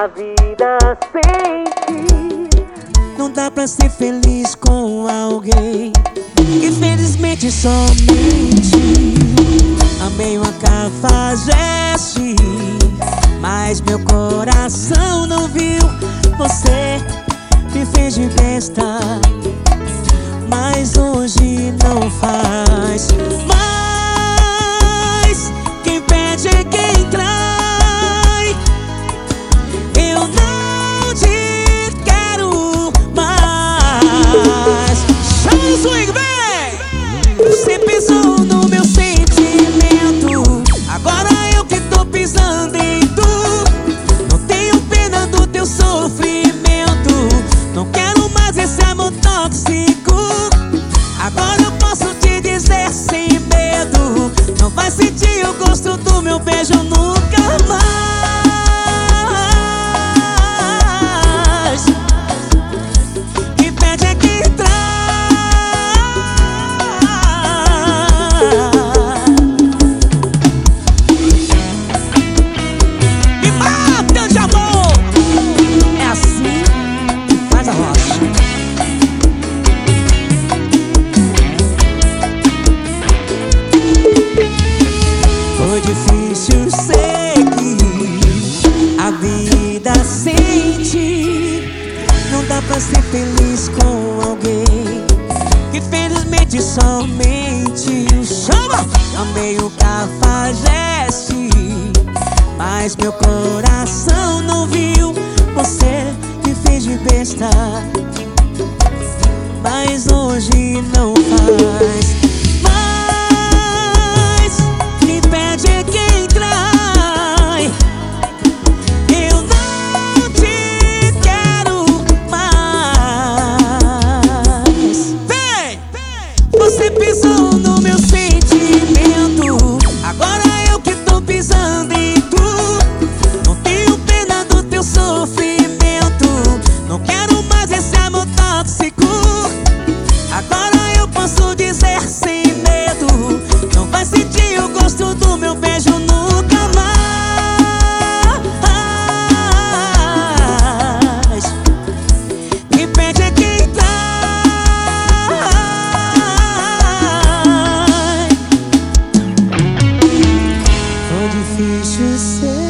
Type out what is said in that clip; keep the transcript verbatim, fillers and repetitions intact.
a vida sem ti. Não dá pra ser feliz com alguém. Infelizmente somente amei uma cafajeste, mas meu coração não viu. Você me fez de besta, mas hoje não faz mais. Quem pede é quem trai. Eu não te quero mais. Chama o swing, vem! Você pisou no meu sentimento, agora eu que tô pisando em tu. Não tenho pena do teu sofrimento, não quero mais esse amor tóxico. Agora eu posso te dizer sem medo, não vai sentir o gosto do meu beijo nunca mais. Quem pede é quem traz. Me mata de amor. É assim que faz a rocha. Foi difícil seguir a vida sem ti. Não dá pra ser feliz com alguém. Infelizmente somente chama. Amei o cafajeste, mas meu coração não viu. Você me fez de besta, mas hoje não faz mais. Quem pede é quem trai. Eu não te quero mais. Vem! Você pisou no meu sentimento, agora eu que tô pisando em tu. Não tenho pena do teu sofrimento, não quero mais esse amor tóxico. Agora eu posso dizer sem medo, não vai sentir o gosto do meu beijo nunca mais. Quem pede é quem traz. Foi difícil ser